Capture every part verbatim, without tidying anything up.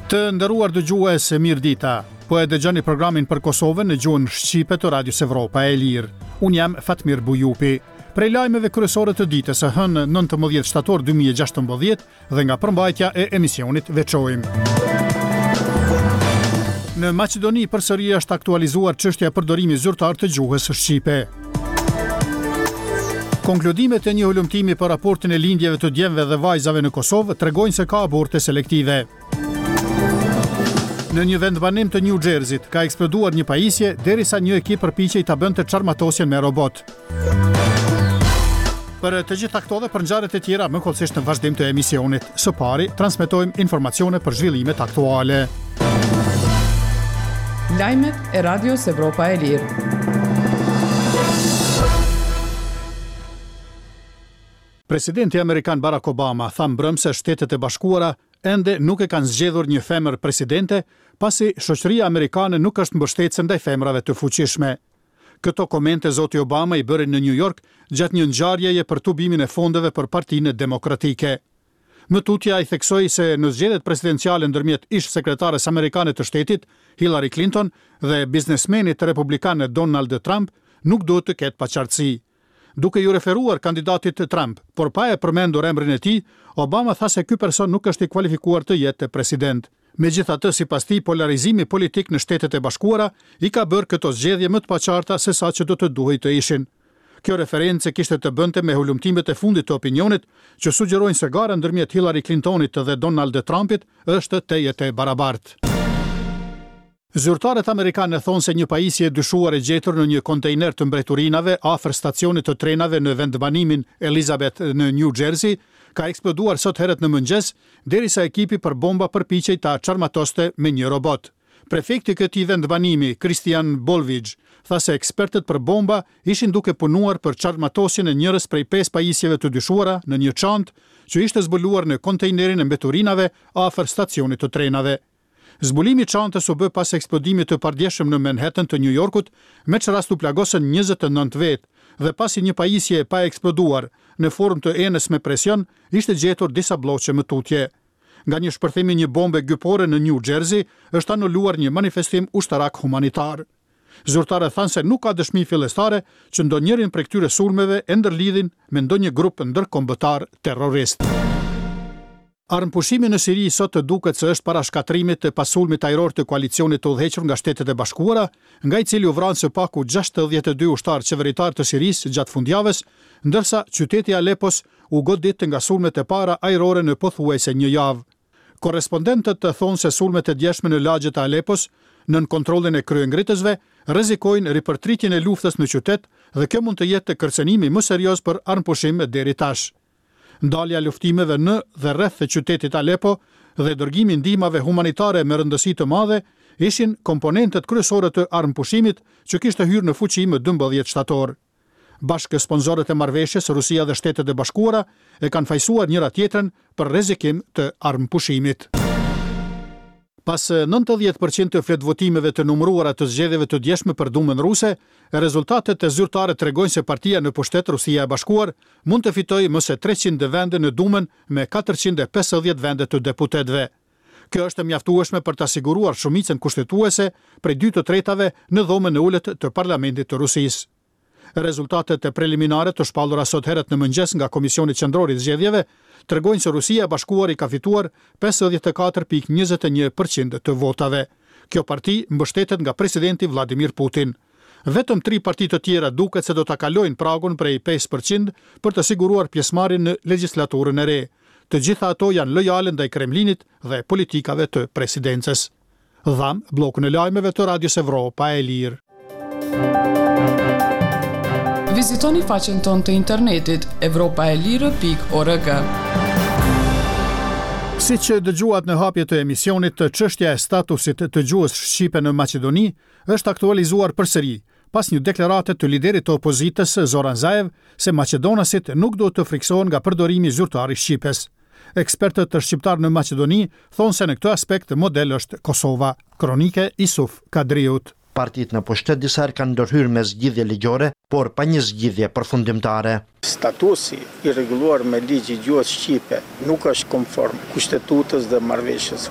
Të nderuar dëgjues, mirëdita. Po e dëgjoni programin për Kosovën në gjuhën shqipe të Radios Evropa e Lirë. Unë jam Fatmir Bujupi. Prej lajmeve kryesore të ditës së hënë nëntëmbëdhjetë shtator dy mijë e gjashtëmbëdhjetë dhe nga përmbajtja e emisionit veçojmë. Në Maqedoni përsëri është aktualizuar çështja e përdorimit zyrtar të gjuhës shqipe. Konkludimet e një hulumtimi për raportin e lindjeve të djemve dhe vajzave në Kosovë tregojnë se ka aborte selektive. Në një vendbanim të New Jerseyt ka eksploduar një pajisje derisa një ekip përpiqej ta bënte çarmatosjen me robot. Për të gjitha këto dhe për ngjarjet e tjera më kollësisht në vazhdim të emisionit. Së pari transmetojmë informacione për zhvillimet aktuale. Lajmet e Radios Evropa e Lirë. Presidenti amerikan Barack Obama tha mbrëm se Shtetet e Bashkuara ende nuk e kanë zgjedhur një femër presidente, pasi shoqëria amerikane nuk është mbështetëse ndaj femrave të fuqishme. Këto komente zoti Obama i bëri në New York gjatë një ngjarjeje për tubimin e fondeve për Partinë Demokratike. Më tutje ai theksoi se në zgjedhjet presidenciale ndërmjet ish sekretares amerikane të shtetit, Hillary Clinton, dhe biznesmenit republikan Donald Trump, nuk duhet të ketë paqartësi. Duke ju referuar kandidatit Trump, por pa e përmendur emrin e tij, Obama tha se ky person nuk është i kualifikuar të jetë president. Megjithatë, sipas tij, polarizimi politik në Shtetet e Bashkuara i ka bërë këto zgjedhje më të paqarta se sa që do të duhej të ishin. Kjo referencë kishte të bënte me hulumtimet e fundit të opinionit që sugjerojnë se gara ndërmjet Hillary Clintonit dhe Donald Trumpit është tejet e barabartë. Zyrtarët amerikanë thonë se një pajisje e dyshuar e gjetur në një kontejner të mbreturinave afër stacionit të trenave në vendbanimin Elizabeth në New Jersey ka eksploduar sot herët në mëngjes, derisa ekipi për bomba përpiqej ta çarmatoste me një robot. Prefekti i këtij vendbanimi, Christian Bolvig, tha se ekspertët për bomba ishin duke punuar për çarmatosjen e njërës prej pesë pajisjeve të dyshuara në një çantë që ishte zbuluar në kontejnerin e mbreturinave afër stacionit të trenave. Zbulimi i çantës u bë pas eksplodimit të pardjeshëm në Manhattan të New Yorkut, me që rast u plagosën njëzet e nëntë vetë, dhe pasi një pajisje pa eksploduar në formë të enës me presion, ishte gjetur disa bloqe më tutje. Nga një shpërthim i një bombe gypore në New Jersey, është anuluar një manifestim ushtarak humanitar. Zyrtarët thanë se nuk ka dëshmi fillestare që ndonjërin prej këtyre sulmeve e ndërlidhin me ndonjë grup ndërkombëtar terrorist. Armëpushimi në Siri sot të duket se është para shkatrimit të pasulmit ajror të koalicionit të udhëhequr nga Shtetet e Bashkuara, nga i cili u vranë së paku gjashtëdhjetë e dy ushtarë qeveritar të Sirisë gjatë fundjavës, ndërsa qyteti Alepos u godit nga sulmet e para ajrore në pothuajse një javë. Korrespondentët të thonë se sulmet e djeshme në lagjet e Alepos, nën kontrollin e kryengritësve, rrezikojnë ripërtritjen e luftës në qytet dhe kjo mund të jetë kërcënimi më serioz për armëpushim deri tash. Ndalja luftimeve në dhe rreth të qytetit Alepo dhe dërgimi ndihmave humanitare me rëndësi të madhe ishin komponentët kryesore të armëpushimit që kishte hyrë në fuqi më dymbëdhjetë shtator. Bashkë sponsorët e marrëveshjes, Rusia dhe Shtetet e Bashkuara e kanë fajsuar njëra tjetrën për rrezikim të armëpushimit. Pas nëntëdhjetë përqind të fletvotimeve të numëruara të zgjedhjeve të djeshme për Dumën ruse, rezultatet e zyrtare tregojnë se partia në pushtet Rusia e Bashkuar mund të fitojë më se treqind vende në Dumën me katërqind e pesëdhjetë vende të deputetëve. Kjo është mjaftueshme për të siguruar shumicën kushtetuese prej dy të tretave në dhomën e ulët të parlamentit të Rusisë. Rezultatet e preliminare të shpallura sot herët në mëngjes nga Komisioni Qendror i Zgjedhjeve tregojnë se Rusia e Bashkuar i ka fituar pesëdhjetë e katër pikë njëzet e një përqind të votave. Kjo parti mbështetet nga presidenti Vladimir Putin. Vetëm tri parti të tjera duket se do ta kalojnë pragun prej pesë përqind për të siguruar pjesëmarrjen në legjislaturën e re. Të gjitha ato janë lojale ndaj Kremlinit dhe politikave të presidencës. Dham bllokun e lajmeve të Radios Evropa e Lirë. Vizitoni faqen tonë të internetit evropaelire pikë org. Si që dëgjuat në hapje të emisionit, të çështja e statusit të gjuhës shqipe në Maqedoni është aktualizuar përsëri, pas një deklarate të liderit të opozitës Zoran Zaev se maqedonasit nuk do të friksohen nga përdorimi zyrtar i shqipes. Ekspertët të shqiptar në Maqedoni thonë se në këtë aspekt model është Kosova. Kronike Isuf Kadriut. Partitë në pushtet disa herë kanë ndërhyrë me zgjidhje ligjore, por pa një zgjidhje përfundimtare. Statusi i rregulluar me ligj i gjuhës shqipe nuk është konform kushtetutës dhe marrëveshjes së ordit.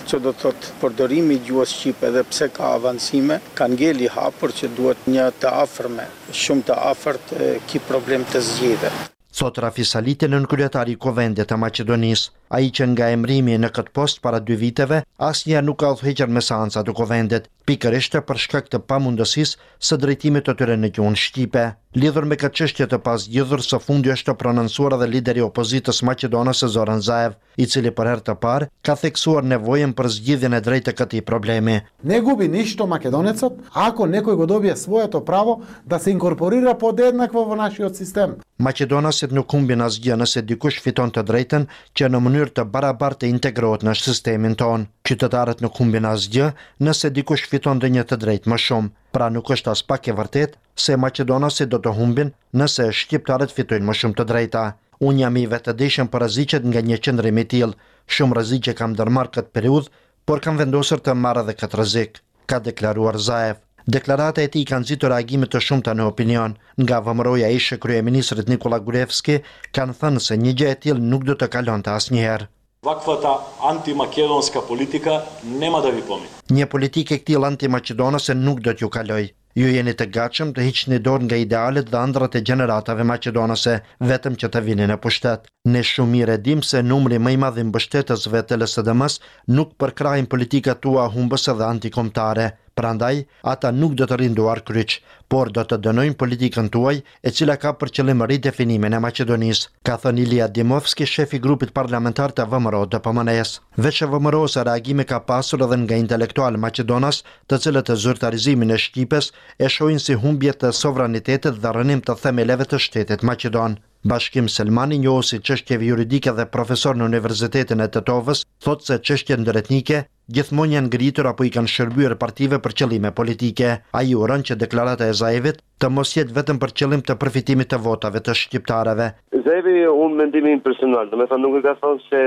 që do të thotë përdorimi i gjuhës shqipe edhe pse ka avancime, ka ngel i hapur që duhet një të afërme, shumë të afërt ky problem të zgjidhet. Thot Rafi Saliti, nën kryetari i Kuvendit të Maqedonisë, ai që nga emrimi në këtë post para dy viteve, asnjëherë nuk ka udhëhequr me seanca të Kuvendit, pikërisht për shkak të pamundësisë së drejtimit të tyre në gjuhën shqipe. Lidhur me këtë çështje të pasgjidhur, së fundi është prononcuar edhe lideri i opozitës maqedonase Zoran Zaev, i cili për herë të parë ka theksuar nevojën për zgjidhjen e drejtë të këtij problemi. Ne gubi ništa Makedonecot ako nekoj go dobije svoje to pravo da se inkorporira pod jednako v naš sistem. Maqedonasit nuk humbin asgjë nëse dikush fiton të drejtën që në mënyrë të barabartë të integrohet në sistemin tonë. Qytetarët nuk humbin asgjë nëse dikush fiton dhe një të drejtë më shumë. Pra nuk është as pak e vërtet se maqedonasit do të humbin nëse shqiptarët fitojnë më shumë të drejta. Unë jam i vetëdijshëm për rreziqet nga një qendrim i tillë. Shumë rreziqe kam ndërmarrë këtë periudhë, por kam vendosur të marr edhe këtë rrezik, ka deklaruar Zaev. Deklarata e tij ka nxitur reagime të shumta në opinion. Nga vëmëroja ishe kryeministrit Nikola Gruevski kanë thënë se një gjë e tillë nuk do të kalonte asnjëherë. Ваквата антимакедонска политика нема да ви помине. Një politikë e këtij antimaqedonase nuk do t'ju kaloj. Ju jeni të gatshëm të hiqni dorë nga idealet dhe ëndrat e gjeneratave maqedonase, vetëm që të vini në pushtet. Ne shumë mirë e dim se numri më i madh i mbështetësve të L S D M-s nuk përkrahin politikat tua humbëse dhe antikombëtare. Prandaj, ata nuk do të rrinë duar kryq, por do të dënojnë politikën tuaj, e cila ka për qëllim ridefinimin e Maqedonisë, ka thënë Ilia Dimovski, shefi i grupit parlamentar të V M R O D P M N-s. Veç e V M R O-s reagime ka pasur edhe nga intelektual maqedonas, të cilët e zyrtarizimin e Shqipes e shohin si humbje të sovranitetit dhe rënim të themeleve të shtetit maqedon. Bashkim Selmani, njohësi çështjeve juridike dhe profesor në Universitetin e Tetovës, thotë se çështjet ndërretnike gjithmonë janë ngritur apo i kanë shërbyer partive për qëllime politike. Ai uron që deklarata e Zaevit të mos jetë vetëm për qëllim të përfitimit të votave të shqiptarëve. Zaevi, unë mendimin personal, do të thënë nuk e ka thënë se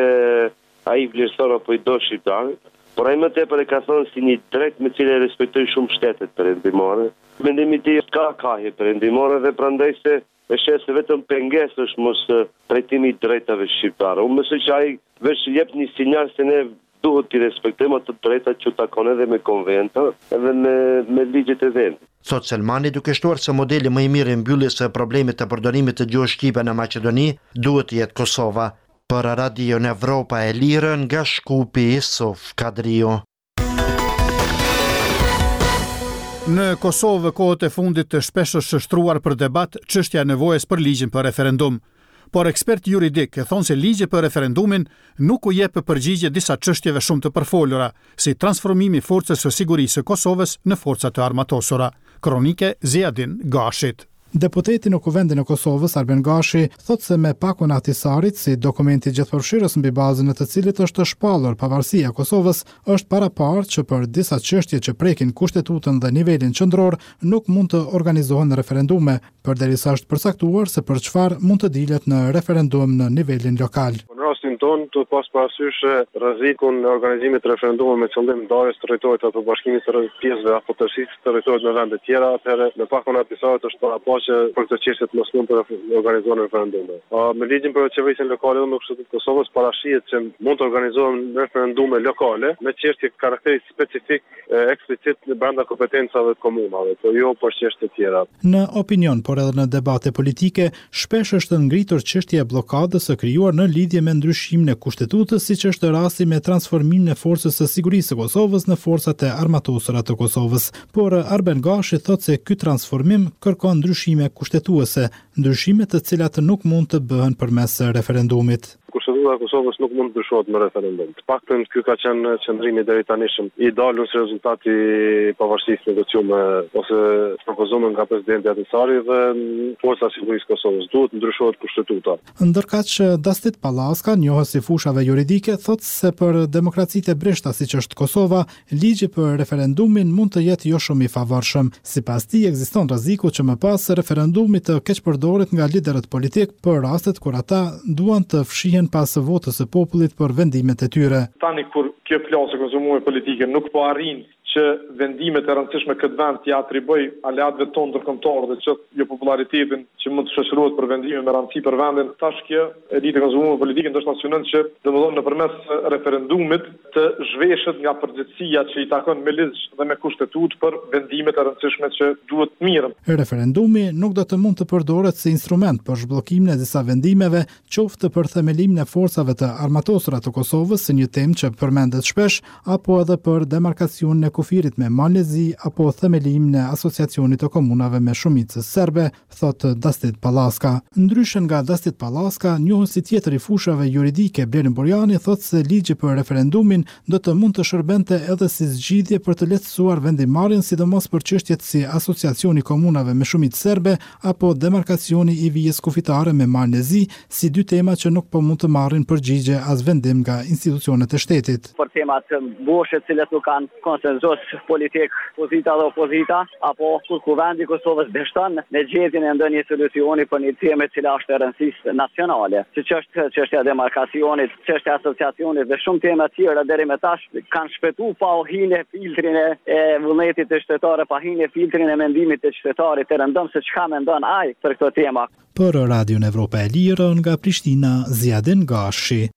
ai vlerëson apo i do shqiptarët, por ai më tepër e ka thënë si një drejt me cilë respektoj shumë shtetet perëndimore. Mendimi i tij ka kahje perëndimore dhe prandaj se e sheh se vetëm pengesë është mos trajtimi i drejtave shqiptare. Unë mendoj që ai veç jep një sinjal se ne duhet të respektojmë ato drejta që takon edhe me konventa, edhe me me ligjet e vendit. Thot Selmani, duke shtuar se modeli më i mirë i mbylljes së problemit të përdorimit të gjuhës shqipe në Maqedoni duhet të jetë Kosova. Për Radio në Evropa e Lirë, nga Shkupi, Sof Kadrio. Në Kosovë, kohët e fundit të shpesh është shtruar për debat çështja e nevojës për ligjin për referendum. Por ekspert juridik e thonë se ligji për referendumin nuk u jep përgjigje disa çështjeve shumë të përfolura, si transformimi i forcës së sigurisë së Kosovës në forca të armatosura. Kronike Ziadin Gashit. Deputeti në Kuvendin e Kosovës, Arben Gashi, thot se me pakun Ahtisarit, si dokumenti gjithëpërfshirës mbi bazën e të cilit është shpallur pavarësia e Kosovës, është paraparë që për disa çështje që prekin kushtetutën dhe nivelin qendror nuk mund të organizohen referendume, përderisa është përcaktuar se për çfarë mund të dilet në referendum në nivelin lokal. Në rastin tonë, të pas parasysh rrezikun e organizimit të referendumit me qëllim ndarjes të territorit apo bashkimit të pjesëve apo tërësisë të territorit në vende të tjera, atëherë në pakun Ahtisarit është paraparë që për këtë çështje të mos mund të organizohen referendume. Me ligjin për qeverisjen lokale në Shtetin e Kosovës parashihet që mund të organizohen referendume lokale me çështje karakteri specifik eksplicit në brenda kompetencave të komunave, por jo për çështje të tjera. Në opinion, por edhe në debate politike, shpesh është ngritur çështja e bllokadës së krijuar në lidhje me ndryshimin e kushtetutës, siç është rasti me transformimin e forcës së sigurisë së Kosovës në forcat e armatosura të Kosovës. Por Arben Gashi thotë se ky transformim kërkon ndryshime kushtetuese, ndryshime të cilat nuk mund të bëhen përmes referendumit. Kushtetuta e Kosovës nuk mund të ndryshohet me referendum. Të paktën ky ka qenë qëndrimi deri tani i dalur si rezultati i pavarësisë negociume ose propozuar nga presidenti Ahtisari dhe forca e sigurisë së Kosovës. Duhet ndryshohet kushtetuta. Ndërkaq Dastit Pallaska, njohës i fushave juridike, thotë se për demokracitë e breshta siç është Kosova, ligji për referendumin mund të jetë jo shumë i favorshëm. Sipas tij ekziston rreziku që më pas referendumi të keqpërdoret nga liderët politik për rastet kur ata duan të fshihen pas votës së popullit për vendimet e tyre. Tani kur kjo plasë konsumuar politike nuk po arrin që vendimet e rëndësishme këtë vend t'i atriboj aleatëve tonë ndërkombëtar dhe që jo popularitetin që mund të shoqërohet për vendime me rëndësi për vendin, tash kjo elitë e konsumuar politike ndoshta synon që domethënë nëpërmes referendumit të zhveshet nga përgjegjësia që i takon me ligj dhe me kushtetut për vendimet e rëndësishme që duhet mirën. Referendumi nuk do të mund të përdoret si instrument për zhbllokimin e disa vendimeve, qoftë për themelimin e forcave të armatosura të Kosovës, si një temë që përmendet shpesh, apo edhe për demarkacionin e kufirit me Malezi apo themelimin e asociacionit të komunave me shumicës serbe, thot Dastit Pallaska. Ndryshe nga Dastit Pallaska, njohësi tjetër i fushave juridike Blerin Borjani thot se ligji për referendumin do të mund të shërbente edhe si zgjidhje për të lehtësuar vendimarrjen, sidomos për çështjet si asociacioni komunave me shumicë serbe apo demarkacioni i vijës kufitare me Malezi, si dy tema që nuk po mund të marrin përgjigje as vendim nga institucionet e shtetit. Për temat boshe të cilat nuk kanë konsenzus politik, pozita dhe opozita, apo kur kuvendi Kosovës dështon në gjetjen e ndonjë solucioni për një temë që është e rëndësisë nacionale, siç është çështja e demarkacionit, çështja e asociacionit dhe shumë tema të tjera deri më tash kanë shpëtuar pa hyrje filtrin e vullnetit të shtetarë, pa hyrje filtrin e mendimit të shtetarit të rëndom se çka mendon ai për këtë temë. Për Radion Evropa e Lirë nga Prishtina, Ziadin Gashi.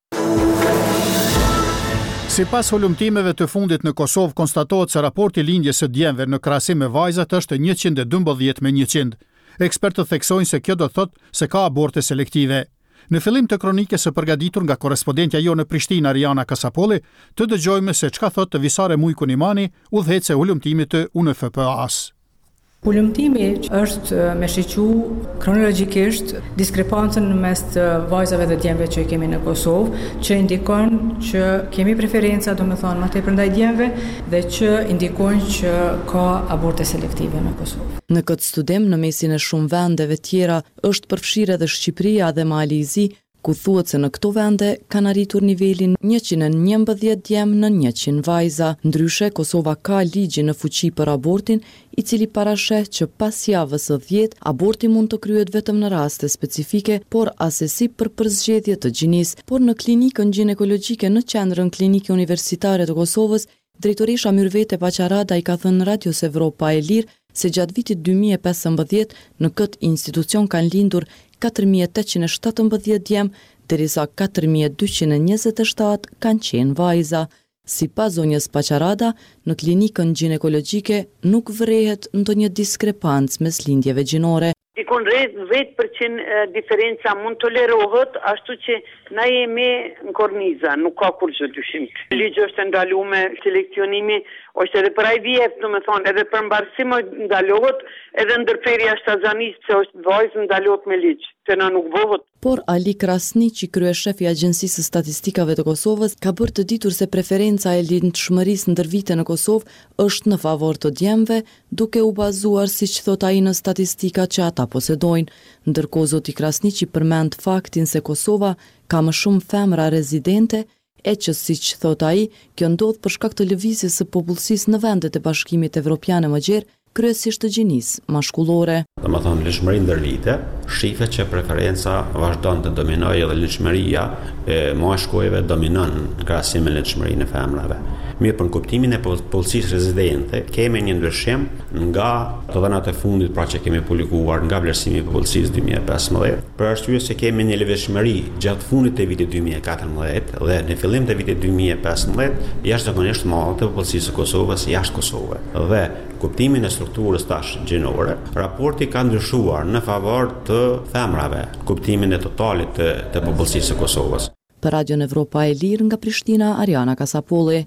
Sipas hulumtimeve të fundit në Kosovë, konstatohet se raporti lindjes së djemve në krahasim me vajzat është njëqind e dymbëdhjetë me njëqind. Ekspertët theksojnë se kjo do thotë se ka aborte selektive. Në fillim të kronikës së përgatitur nga korrespondentja jo në Prishtinë Ariana Kasapolli, të dëgjojmë se çka thotë Visare Mujku Nimani, udhëheqëse e hulumtimit të U N F P A-s. Hulumtimi është me shiqu kronologjikisht diskrepancën mes të vajzave dhe djemve që kemi në Kosovë, që indikon që kemi preferenca, do me thonë, më tepër ndaj djemve dhe që indikon që ka aborte selektive në Kosovë. Në këtë studim, në mesin e shumë vendeve tjera, është përfshirë edhe Shqipëria dhe Malizi, ku thuhet se në këto vende kanë arritur nivelin njëqind e njëmbëdhjetë djem në njëqind vajza. Ndryshe, Kosova ka ligjin në fuqi për abortin, i cili parasheh që pas javës së dhjetë aborti mund të kryhet vetëm në raste specifike, por asesi për përzgjedhje të gjinisë. Por në klinikën ginekologjike në Qendrën Klinike Universitare të Kosovës, drejtoresha Myrvete Paqarada i ka thënë Radios Evropa e Lirë se gjatë vitit dy mijë e pesëmbëdhjetë në këtë institucion kanë lindur katër mijë e tetëqind e shtatëmbëdhjetë djem, derisa katër mijë e dyqind e njëzet e shtatë kanë qenë vajza. Sipas zonjës Paqarada, në klinikën ginekologjike nuk vërehet ndonjë diskrepancë mes lindjeve gjinore. Dikon dhjetë përqind diferenca mund tolerohet, ashtu që na jemi në korniza, nuk ka kur gjë dyshim. Ligji është ndaluar, seleksionimi është edhe për ai vjet, do të thonë, edhe për mbarsim ndalohet, edhe ndërprerja shtazanisë pse është vajzë ndalohet me ligj, që na nuk bëhet. Por Ali Krasniqi, kryeshefi i Agjencisë së Statistikave të Kosovës, ka bërë të ditur se preferenca e lindshmërisë ndër vite në Kosovë është në favor të djemve, duke u bazuar, siç thot ai, në statistika që ata posedojnë. Ndërkohë zoti Krasniqi përmend faktin se Kosova ka më shumë femra rezidente, e që siç thot ai, kjo ndodh për shkak të lëvizjes së popullsisë në vendet e Bashkimit Evropian e Mëgjer, kryesisht të gjinisë mashkullore. Do të thonë lëshmëri ndër vite, shihet që preferenca vazhdon të dominojë dhe lëshmëria e mashkujve dominon në krahasim me lëshmërinë e femrave. Mirë, për në kuptimin e popullsisë rezidente, kemi një ndryshim nga të dhënat e fundit, pra që kemi publikuar nga vlerësimi i popullsisë dy mijë e pesëmbëdhjetë, për arsye se kemi një lëvizshmëri gjatë fundit të vitit dy mijë e katërmbëdhjetë dhe në fillim të vitit dy mijë e pesëmbëdhjetë, jashtëzakonisht madhe të popullsisë së Kosovës jashtë Kosovës. Dhe kuptimin e strukturës tash gjinore, raporti ka ndryshuar në favor të femrave, kuptimin e totalit të, të popullsisë së Kosovës. Për Radion Evropa e Lirë nga Prishtina, Ariana Kasapolli.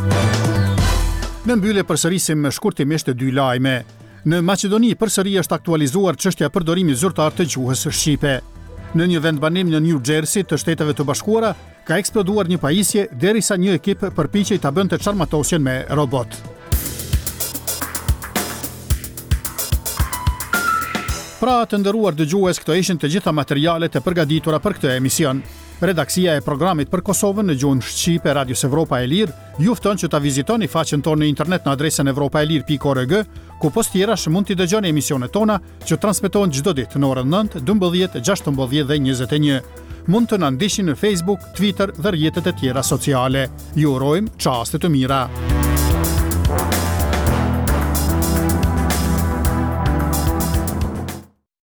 Në mbyllje përsërisim shkurtimisht dy lajme. Në Maqedoni përsëri është aktualizuar çështja e përdorimit zyrtar të gjuhës shqipe. Në një vendbanim në New Jersey të Shteteve të Bashkuara ka eksploduar një pajisje derisa një ekip përpiqej ta bënte çarmatosjen me robot. Pra të nderuar dëgjues, këto ishin të gjitha materialet e përgatitura për këtë emision. Redaksia e programit për Kosovën në gjuhën shqipe Radios Evropa e Lirë ju fton që ta vizitoni faqen tonë në internet në adresën evropaelir pikë org, ku post tjerash mund t'i dëgjoni emisionet tona që transmetohen çdo ditë në orën nëntë, dymbëdhjetë, gjashtëmbëdhjetë dhe njëzet e një. Mund të na ndiqni në Facebook, Twitter dhe rrjetet e tjera sociale. Ju urojmë çaste të mira.